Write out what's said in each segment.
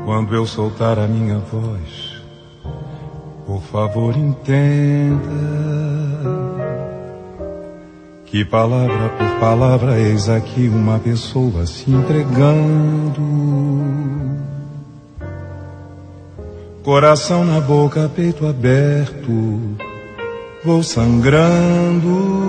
Quando eu soltar a minha voz, por favor entenda que palavra por palavra eis aqui uma pessoa se entregando. Coração na boca, peito aberto, vou sangrando.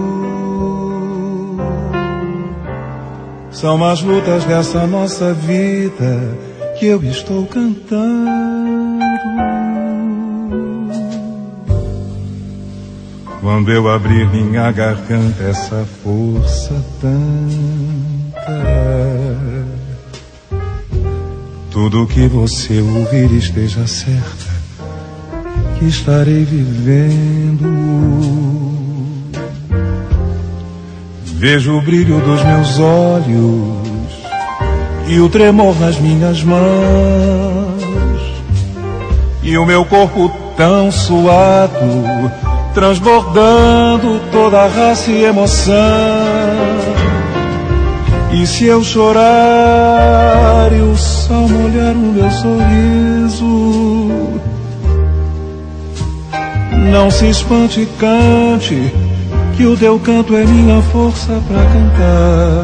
São as lutas dessa nossa vida que eu estou cantando. Quando eu abrir minha garganta, essa força tanta, tudo que você ouvir esteja certa que estarei vivendo. Vejo o brilho dos meus olhos e o tremor nas minhas mãos, e o meu corpo tão suado, transbordando toda a raça e emoção. E se eu chorar e o sol molhar o meu sorriso, não se espante e cante, que o teu canto é minha força pra cantar.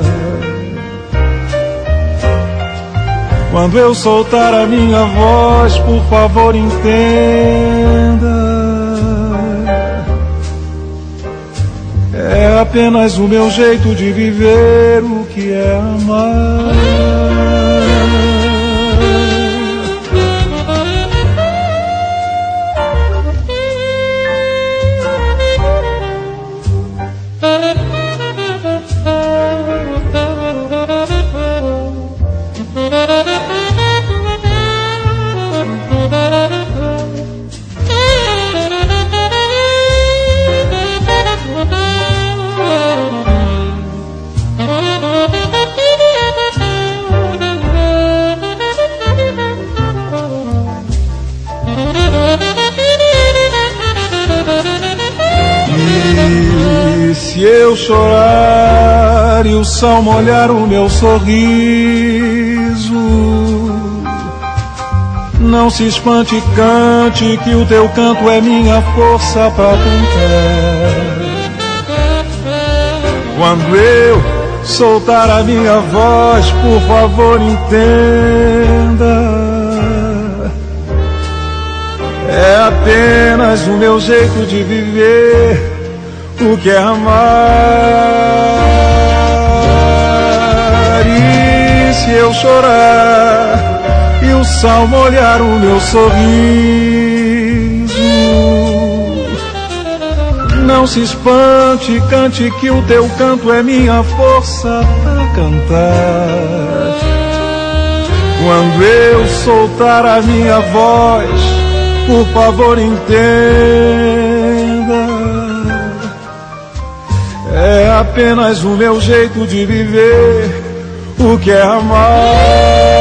Quando eu soltar a minha voz, por favor entenda, é apenas o meu jeito de viver o que é amar. Se eu chorar e o sol molhar o meu sorriso, não se espante e cante, que o teu canto é minha força pra cantar. Quando eu soltar a minha voz, por favor entenda, é apenas o meu jeito de viver o que é amar. E se eu chorar e o sol molhar o meu sorriso, não se espante, cante, que o teu canto é minha força pra cantar. Quando eu soltar a minha voz, por favor entenda, é apenas o meu jeito de viver o que é amar.